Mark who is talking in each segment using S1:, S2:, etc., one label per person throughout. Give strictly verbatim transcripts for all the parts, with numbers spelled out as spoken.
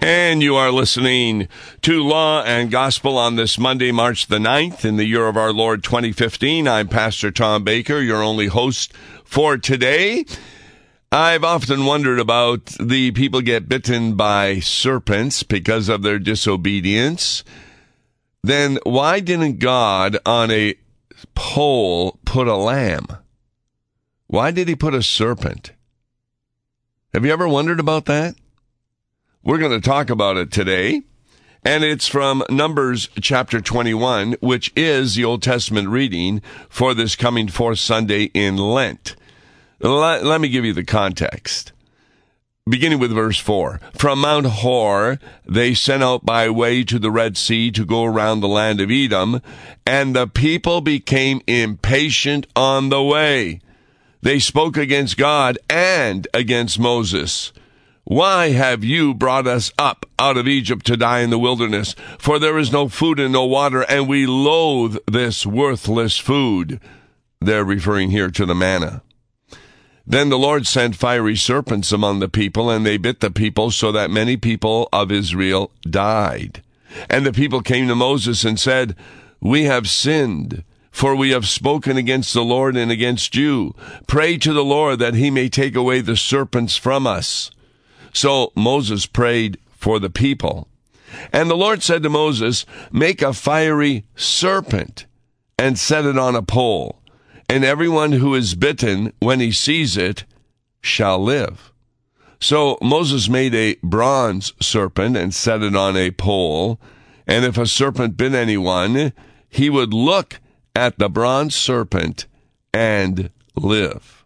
S1: And you are listening to Law and Gospel on this Monday, March the ninth, in the year of our Lord twenty fifteen. I'm Pastor Tom Baker, your only host for today. I've often wondered about the people get bitten by serpents because of their disobedience. Then why didn't God on a pole put a lamb? Why did he put a serpent? Have you ever wondered about that? We're going to talk about it today, and it's from Numbers chapter twenty-one, which is the Old Testament reading for this coming fourth Sunday in Lent. Let, let me give you the context. Beginning with verse four. From Mount Hor, they sent out by way to the Red Sea to go around the land of Edom, and the people became impatient on the way. They spoke against God and against Moses. Why have you brought us up out of Egypt to die in the wilderness? For there is no food and no water, and we loathe this worthless food. They're referring here to the manna. Then the Lord sent fiery serpents among the people, and they bit the people so that many people of Israel died. And the people came to Moses and said, We have sinned, for we have spoken against the Lord and against you. Pray to the Lord that he may take away the serpents from us. So Moses prayed for the people. And the Lord said to Moses, Make a fiery serpent and set it on a pole, and everyone who is bitten when he sees it shall live. So Moses made a bronze serpent and set it on a pole, and if a serpent bit anyone, he would look at the bronze serpent and live.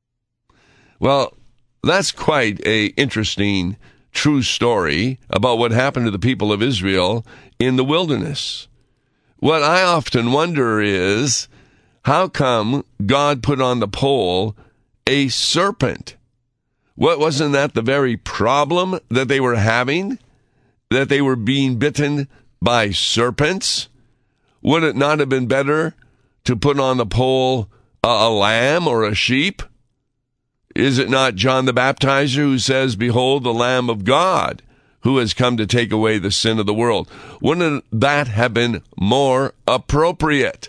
S1: Well, that's quite a interesting, true story about what happened to the people of Israel in the wilderness. What I often wonder is, how come God put on the pole a serpent? What, wasn't that the very problem that they were having? That they were being bitten by serpents? Would it not have been better to put on the pole a, a lamb or a sheep? Is it not John the Baptizer who says, Behold the Lamb of God, who has come to take away the sin of the world? Wouldn't that have been more appropriate?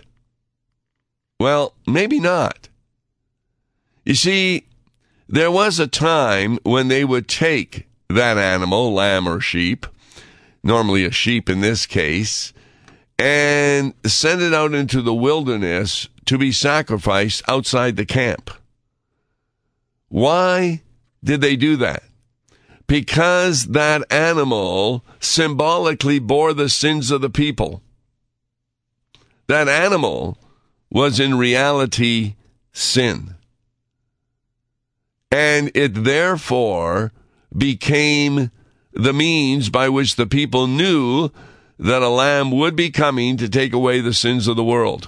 S1: Well, maybe not. You see, there was a time when they would take that animal, lamb or sheep, normally a sheep in this case, and send it out into the wilderness to be sacrificed outside the camp. Why did they do that? Because that animal symbolically bore the sins of the people. That animal was in reality sin. And it therefore became the means by which the people knew that a lamb would be coming to take away the sins of the world.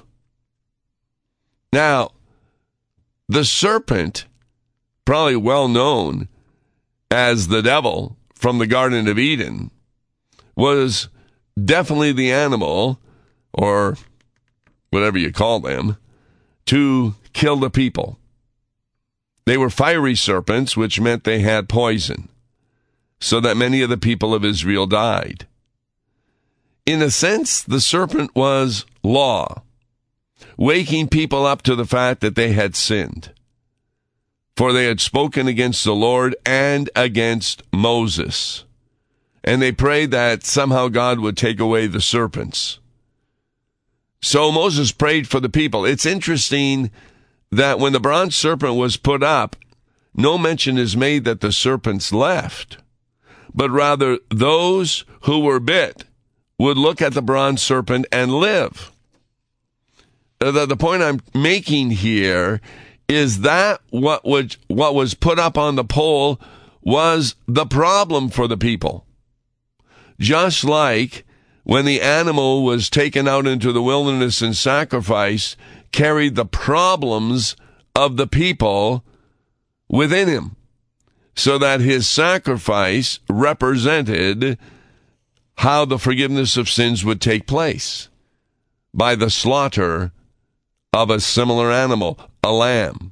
S1: Now, the serpent, probably well known as the devil from the Garden of Eden, was definitely the animal, or whatever you call them, to kill the people. They were fiery serpents, which meant they had poison, so that many of the people of Israel died. In a sense, the serpent was law, waking people up to the fact that they had sinned. For they had spoken against the Lord and against Moses. And they prayed that somehow God would take away the serpents. So Moses prayed for the people. It's interesting that when the bronze serpent was put up, no mention is made that the serpents left, but rather those who were bit would look at the bronze serpent and live. The, the point I'm making here is that what was, what was put up on the pole was the problem for the people. Just like when the animal was taken out into the wilderness and sacrificed, carried the problems of the people within him, so that his sacrifice represented how the forgiveness of sins would take place by the slaughter of a similar animal, a lamb.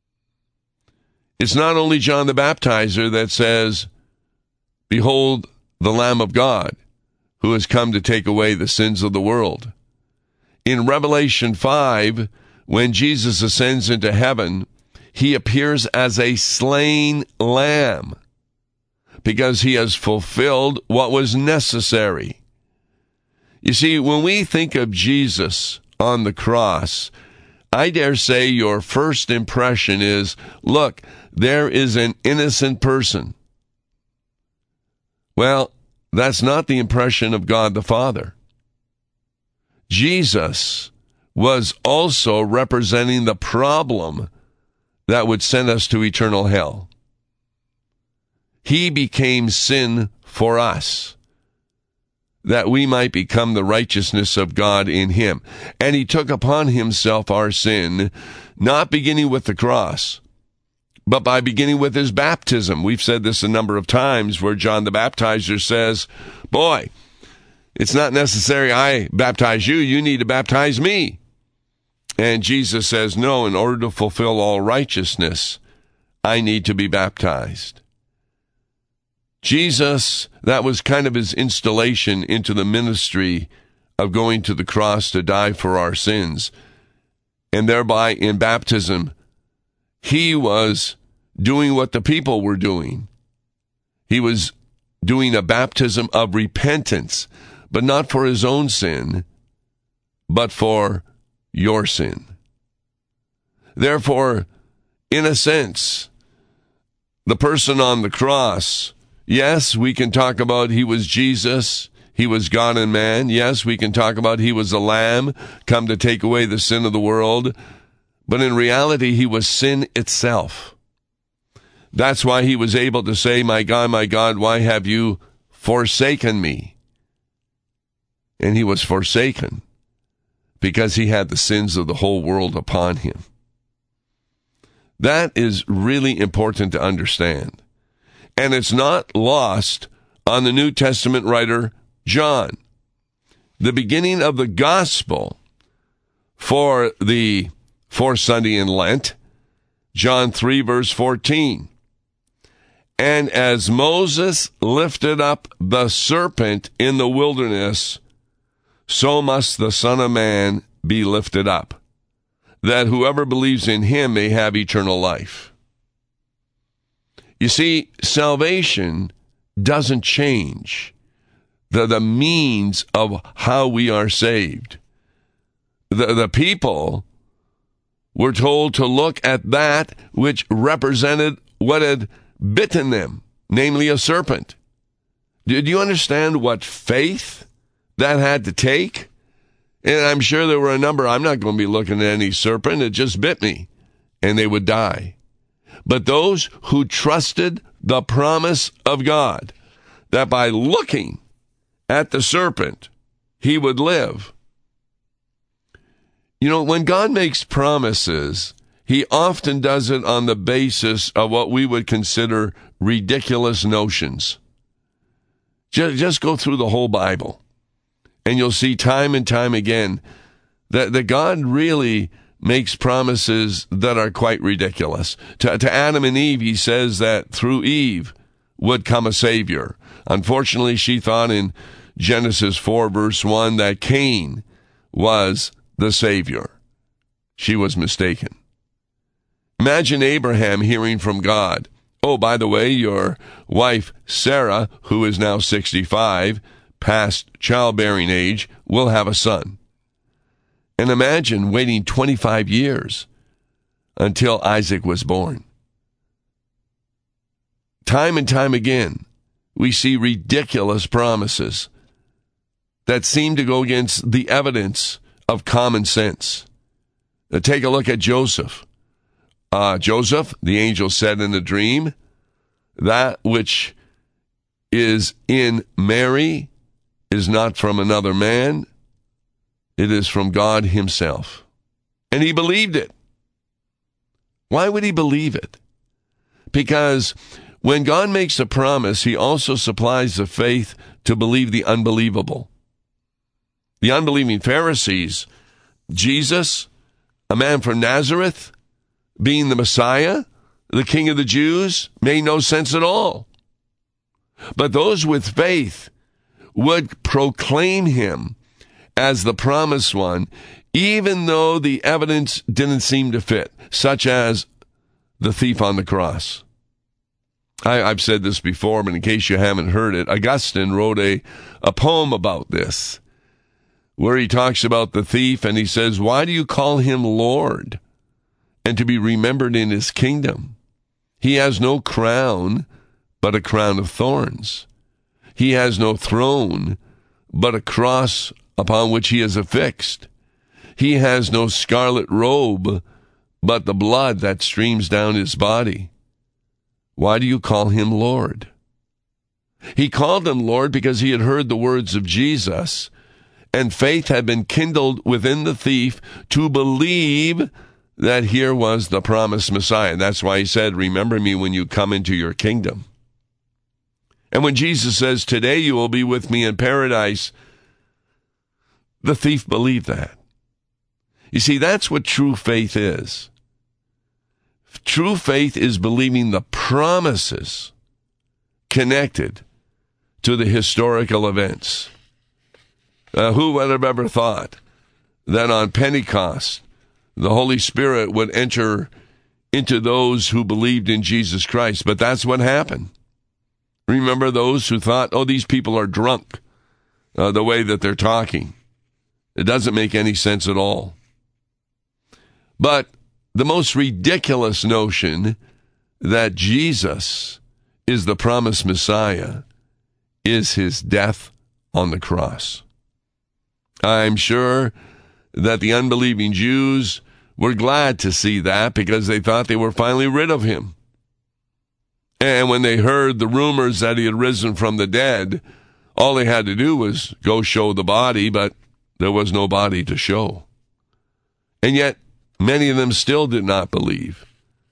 S1: It's not only John the Baptizer that says, Behold the Lamb of God, who has come to take away the sins of the world. In Revelation five, when Jesus ascends into heaven, he appears as a slain lamb because he has fulfilled what was necessary. You see, when we think of Jesus on the cross, I dare say your first impression is, look, there is an innocent person. Well, that's not the impression of God the Father. Jesus was also representing the problem that would send us to eternal hell. He became sin for us, that we might become the righteousness of God in him. And he took upon himself our sin, not beginning with the cross, but by beginning with his baptism. We've said this a number of times, where John the Baptizer says, boy, it's not necessary I baptize you, you need to baptize me. And Jesus says, no, in order to fulfill all righteousness, I need to be baptized. Jesus, that was kind of his installation into the ministry of going to the cross to die for our sins. And thereby, in baptism, he was doing what the people were doing. He was doing a baptism of repentance, but not for his own sin, but for your sin. Therefore, in a sense, the person on the cross, yes, we can talk about he was Jesus, he was God and man. Yes, we can talk about he was a lamb come to take away the sin of the world. But in reality, he was sin itself. That's why he was able to say, my God, my God, why have you forsaken me? And he was forsaken because he had the sins of the whole world upon him. That is really important to understand. And it's not lost on the New Testament writer John. The beginning of the gospel for the fourth Sunday in Lent, John three, verse fourteen. And as Moses lifted up the serpent in the wilderness, so must the Son of Man be lifted up, that whoever believes in him may have eternal life. You see, salvation doesn't change the, the means of how we are saved. The, the people were told to look at that which represented what had bitten them, namely a serpent. Did you understand what faith that had to take? And I'm sure there were a number, I'm not going to be looking at any serpent, it just bit me, and they would die. But those who trusted the promise of God, that by looking at the serpent, he would live. You know, when God makes promises, he often does it on the basis of what we would consider ridiculous notions. Just, just go through the whole Bible, and you'll see time and time again that, that God really makes promises that are quite ridiculous. To, to Adam and Eve, he says that through Eve would come a Savior. Unfortunately, she thought in Genesis four, verse one, that Cain was the Savior. She was mistaken. Imagine Abraham hearing from God, oh, by the way, your wife Sarah, who is now sixty-five, past childbearing age, will have a son. And imagine waiting twenty-five years until Isaac was born. Time and time again, we see ridiculous promises that seem to go against the evidence of common sense. Now, take a look at Joseph. Uh, Joseph, the angel said in a dream, that which is in Mary is not from another man, it is from God himself. And he believed it. Why would he believe it? Because when God makes a promise, he also supplies the faith to believe the unbelievable. The unbelieving Pharisees, Jesus, a man from Nazareth, being the Messiah, the King of the Jews, made no sense at all. But those with faith would proclaim him as the promised one, even though the evidence didn't seem to fit, such as the thief on the cross. I, I've said this before, but in case you haven't heard it, Augustine wrote a, a poem about this, where he talks about the thief, and he says, why do you call him Lord, and to be remembered in his kingdom? He has no crown, but a crown of thorns. He has no throne, but a cross upon which he is affixed. He has no scarlet robe, but the blood that streams down his body. Why do you call him Lord? He called him Lord because he had heard the words of Jesus, and faith had been kindled within the thief to believe that here was the promised Messiah. That's why he said, remember me when you come into your kingdom. And when Jesus says, today you will be with me in paradise, the thief believed that. You see, that's what true faith is. True faith is believing the promises connected to the historical events. Uh, who would have ever thought that on Pentecost, the Holy Spirit would enter into those who believed in Jesus Christ? But that's what happened. Remember those who thought, oh, these people are drunk, uh, the way that they're talking. It doesn't make any sense at all. But the most ridiculous notion that Jesus is the promised Messiah is his death on the cross. I'm sure that the unbelieving Jews were glad to see that because they thought they were finally rid of him. And when they heard the rumors that he had risen from the dead, all they had to do was go show the body, but there was no body to show. And yet, many of them still did not believe,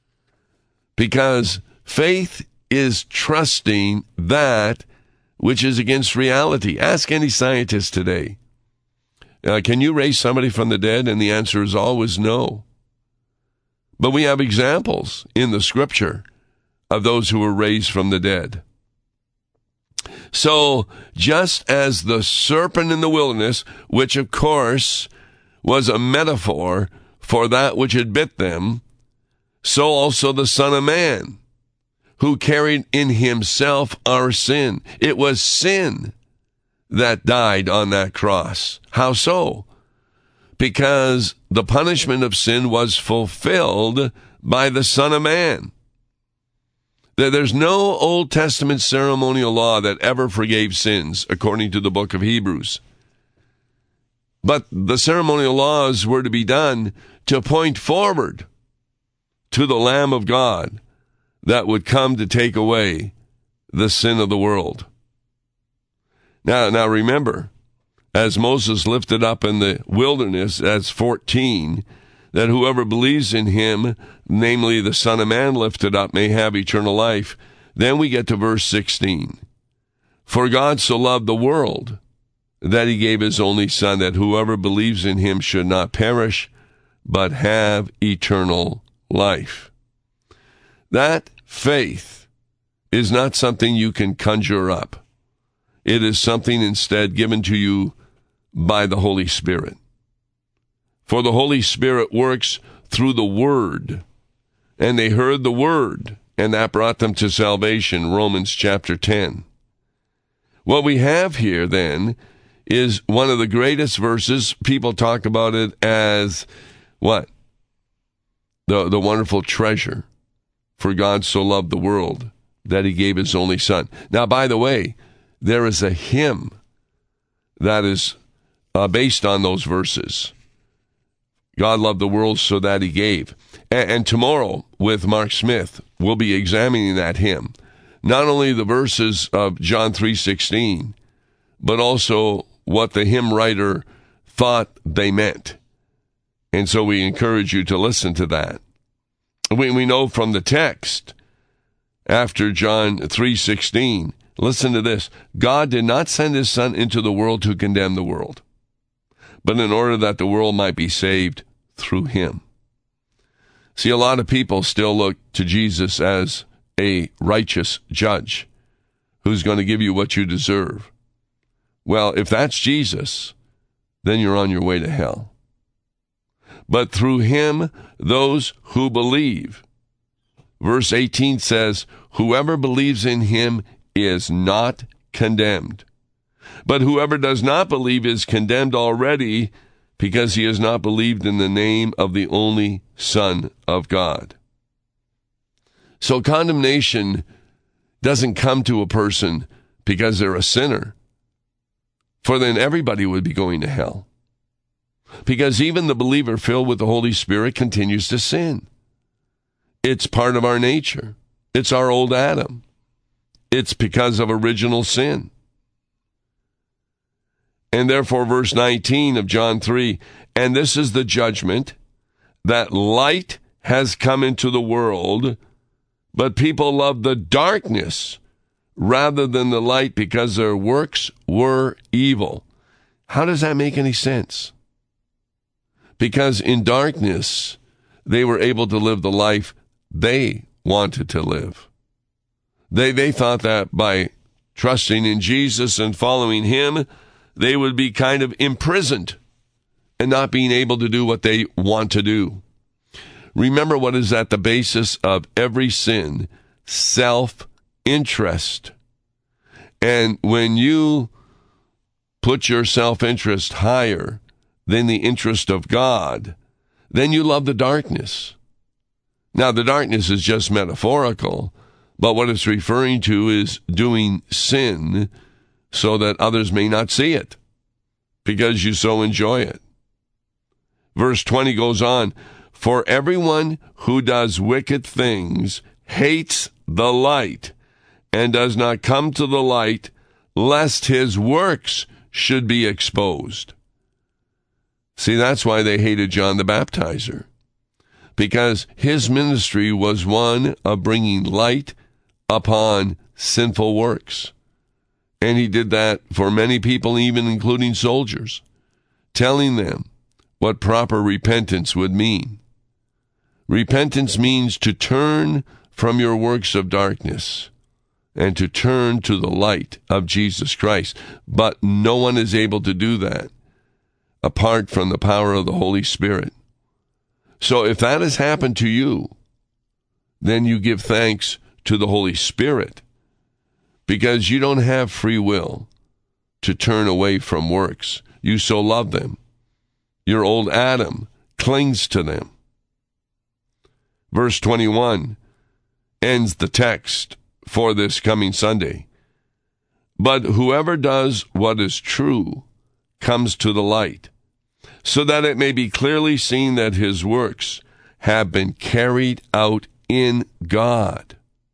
S1: because faith is trusting that which is against reality. Ask any scientist today, uh, can you raise somebody from the dead? And the answer is always no. But we have examples in the scripture of those who were raised from the dead. So, just as the serpent in the wilderness, which of course was a metaphor for that which had bit them, so also the Son of Man, who carried in himself our sin. It was sin that died on that cross. How so? Because the punishment of sin was fulfilled by the Son of Man. There's no Old Testament ceremonial law that ever forgave sins, according to the book of Hebrews. But the ceremonial laws were to be done to point forward to the Lamb of God that would come to take away the sin of the world. Now, now remember, as Moses lifted up in the wilderness, as fourteen, that whoever believes in him, namely the Son of Man lifted up, may have eternal life. Then we get to verse sixteen. For God so loved the world that he gave his only Son, that whoever believes in him should not perish, but have eternal life. That faith is not something you can conjure up. It is something instead given to you by the Holy Spirit. For the Holy Spirit works through the Word, and they heard the Word, and that brought them to salvation, Romans chapter ten. What we have here, then, is one of the greatest verses. People talk about it as, what? The, the wonderful treasure. For God so loved the world that he gave his only Son. Now, by the way, there is a hymn that is uh, based on those verses. God loved the world so that he gave. And, and tomorrow, with Mark Smith, we'll be examining that hymn. Not only the verses of John three sixteen, but also what the hymn writer thought they meant. And so we encourage you to listen to that. We, we know from the text, after John three sixteen, listen to this. God did not send his Son into the world to condemn the world, but in order that the world might be saved through him. See, a lot of people still look to Jesus as a righteous judge, who's going to give you what you deserve. Well, if that's Jesus, then you're on your way to hell. But through him, those who believe. Verse eighteen says, whoever believes in him is not condemned. But whoever does not believe is condemned already, because he has not believed in the name of the only Son of God. So condemnation doesn't come to a person because they're a sinner, for then everybody would be going to hell. Because even the believer filled with the Holy Spirit continues to sin. It's part of our nature. It's our old Adam. It's because of original sin. And therefore, verse nineteen of John three, and this is the judgment, that light has come into the world, but people love the darkness rather than the light because their works were evil. How does that make any sense? Because in darkness, they were able to live the life they wanted to live. They, they thought that by trusting in Jesus and following him, they would be kind of imprisoned and not being able to do what they want to do. Remember what is at the basis of every sin: self-interest. And when you put your self-interest higher than the interest of God, then you love the darkness. Now, the darkness is just metaphorical, but what it's referring to is doing sin so that others may not see it, because you so enjoy it. Verse twenty goes on, for everyone who does wicked things hates the light and does not come to the light, lest his works should be exposed. See, that's why they hated John the Baptizer, because his ministry was one of bringing light upon sinful works. And he did that for many people, even including soldiers, telling them what proper repentance would mean. Repentance means to turn from your works of darkness and to turn to the light of Jesus Christ. But no one is able to do that apart from the power of the Holy Spirit. So if that has happened to you, then you give thanks to the Holy Spirit, because you don't have free will to turn away from works. You so love them. Your old Adam clings to them. Verse twenty-one ends the text for this coming Sunday. But whoever does what is true comes to the light, so that it may be clearly seen that his works have been carried out in God.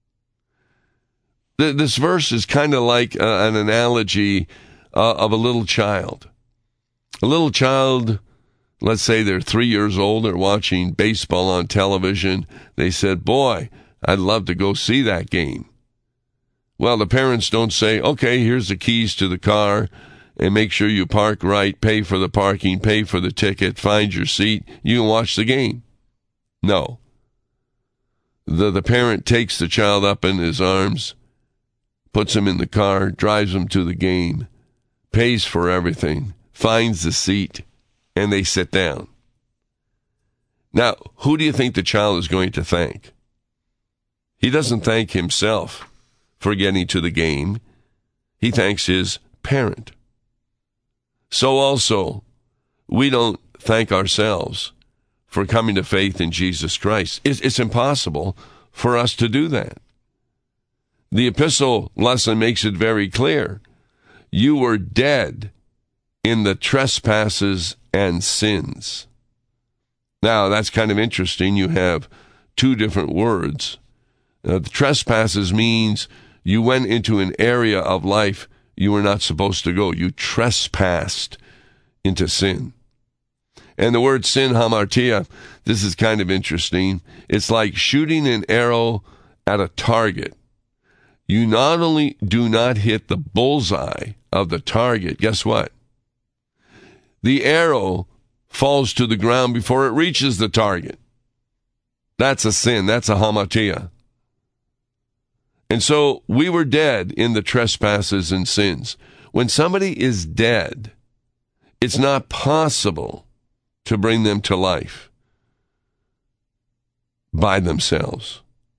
S1: This verse is kind of like an analogy uh, of a little child. A little child, let's say they're three years old, they're watching baseball on television. They said, boy, I'd love to go see that game. Well, the parents don't say, okay, here's the keys to the car, and make sure you park right, pay for the parking, pay for the ticket, find your seat, you can watch the game. No. The, the parent takes the child up in his arms, puts him in the car, drives him to the game, pays for everything, finds the seat, and they sit down. Now, who do you think the child is going to thank? He doesn't thank himself for getting to the game. He thanks his parent. So also, we don't thank ourselves for coming to faith in Jesus Christ. It's, it's impossible for us to do that. The epistle lesson makes it very clear. You were dead in the trespasses and sins. Now, that's kind of interesting. You have two different words. Uh, the trespasses means you went into an area of life you were not supposed to go. You trespassed into sin. And the word sin, hamartia, this is kind of interesting. It's like shooting an arrow at a target. You not only do not hit the bullseye of the target, guess what? The arrow falls to the ground before it reaches the target. That's a sin. That's a hamartia. And so we were dead in the trespasses and sins. When somebody is dead, it's not possible to bring them to life by themselves.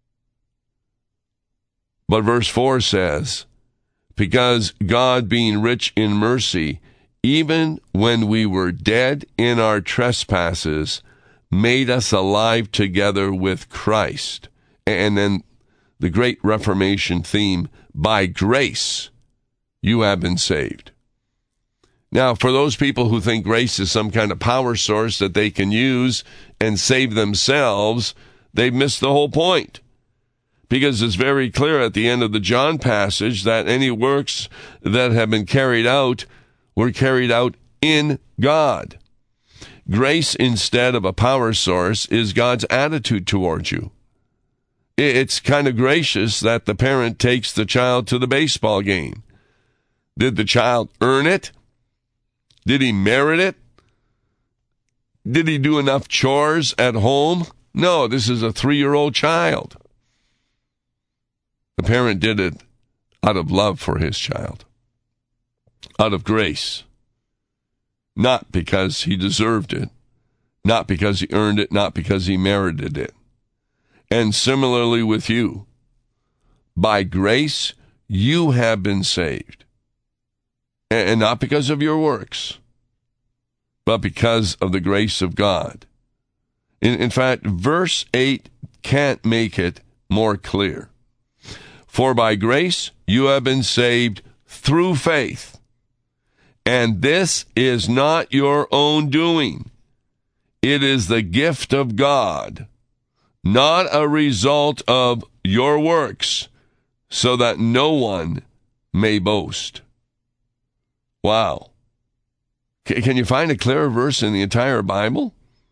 S1: But verse four says, because God being rich in mercy, even when we were dead in our trespasses, made us alive together with Christ. And then the great Reformation theme, by grace, you have been saved. Now, for those people who think grace is some kind of power source that they can use and save themselves, they've missed the whole point. Because it's very clear at the end of the John passage that any works that have been carried out were carried out in God. Grace, instead of a power source, is God's attitude towards you. It's kind of gracious that the parent takes the child to the baseball game. Did the child earn it? Did he merit it? Did he do enough chores at home? No, this is a three-year-old child. The parent did it out of love for his child, out of grace, not because he deserved it, not because he earned it, not because he merited it. And similarly with you, by grace, you have been saved. And not because of your works, but because of the grace of God. In, in fact, verse eight can't make it more clear. For by grace you have been saved through faith. And this is not your own doing. It is the gift of God, not a result of your works, so that no one may boast. Wow. Can you find a clearer verse in the entire Bible?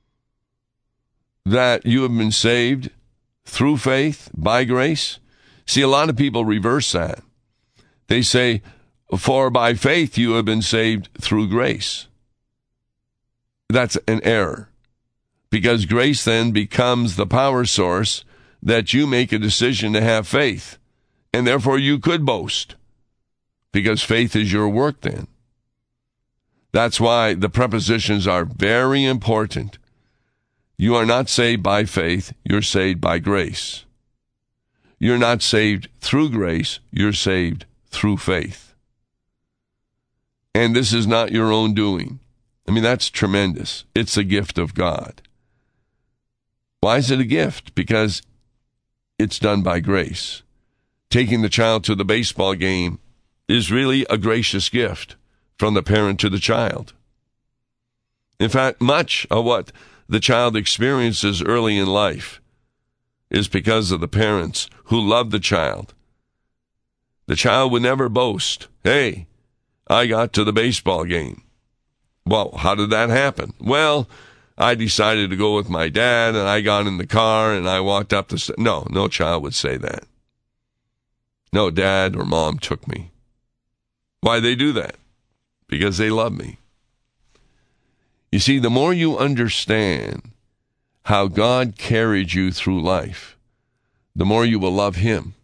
S1: That you have been saved through faith, by grace? See, a lot of people reverse that. They say, for by faith you have been saved through grace. That's an error. Because grace then becomes the power source that you make a decision to have faith. And therefore you could boast. Because faith is your work then. That's why the prepositions are very important. You are not saved by faith, you're saved by grace. You're not saved through grace, you're saved through faith. And this is not your own doing. I mean, that's tremendous. It's a gift of God. Why is it a gift? Because it's done by grace. Taking the child to the baseball game is really a gracious gift from the parent to the child. In fact, much of what the child experiences early in life is because of the parents who love the child. The child would never boast, hey, I got to the baseball game. Well, how did that happen? Well, I decided to go with my dad, and I got in the car, and I walked up the st-. No, no child would say that. No, dad or mom took me. Why they do that? Because they love me. You see, the more you understand how God carried you through life, the more you will love him.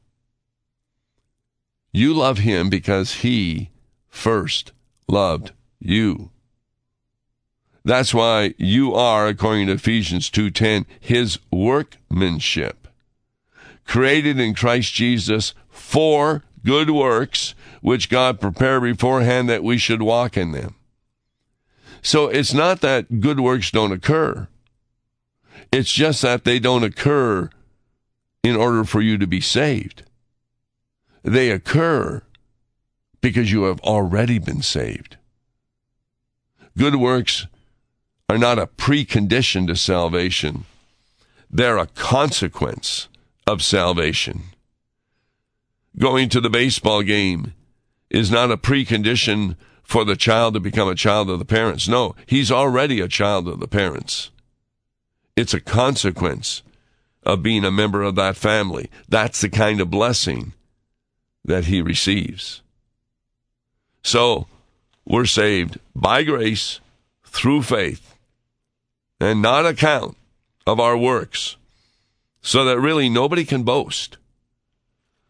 S1: You love him because he first loved you. That's why you are, according to Ephesians two ten, his workmanship, created in Christ Jesus for good works, which God prepared beforehand that we should walk in them. So it's not that good works don't occur. It's just that they don't occur in order for you to be saved. They occur because you have already been saved. Good works are not a precondition to salvation. They're a consequence of salvation. Going to the baseball game is not a precondition for the child to become a child of the parents. No, he's already a child of the parents. It's a consequence of being a member of that family. That's the kind of blessing that he receives. So, we're saved by grace through faith, and not account of our works, so that really nobody can boast.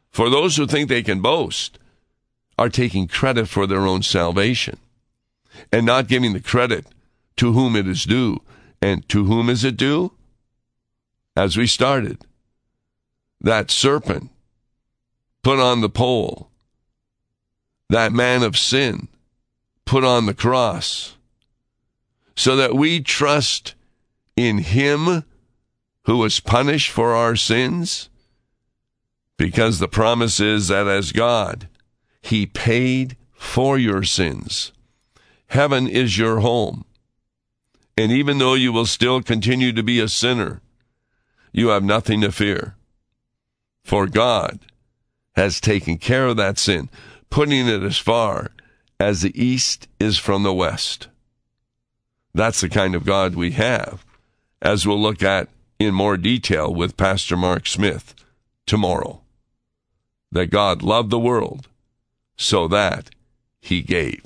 S1: For those who think they can boast are taking credit for their own salvation and not giving the credit to whom it is due. And to whom is it due? As we started, that serpent put on the pole, that man of sin put on the cross, so that we trust in him who was punished for our sins, because the promise is that as God, he paid for your sins. Heaven is your home. And even though you will still continue to be a sinner, you have nothing to fear. For God has taken care of that sin, putting it as far as the east is from the west. That's the kind of God we have, as we'll look at in more detail with Pastor Mark Smith tomorrow. That God loved the world so that he gave.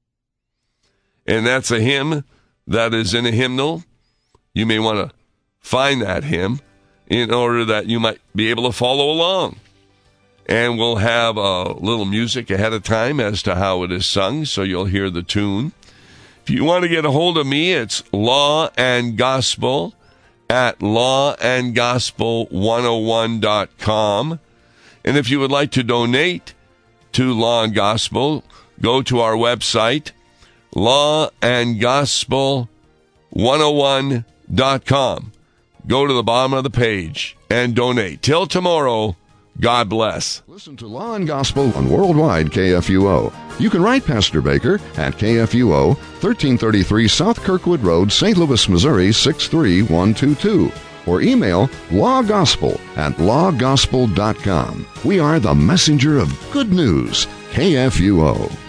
S1: And that's a hymn that is in a hymnal. You may want to find that hymn in order that you might be able to follow along. And we'll have a little music ahead of time as to how it is sung, so you'll hear the tune. If you want to get a hold of me, it's Law and Gospel at law and gospel one oh one dot com. And if you would like to donate to Law and Gospel, go to our website, law and gospel one oh one dot com. Go to the bottom of the page and donate. Till tomorrow, God bless.
S2: Listen to Law and Gospel on Worldwide K F U O. You can write Pastor Baker at K F U O, thirteen thirty-three South Kirkwood Road, Saint Louis, Missouri, six three one two two. Or email lawgospel at law gospel dot com. We are the messenger of good news, K F U O.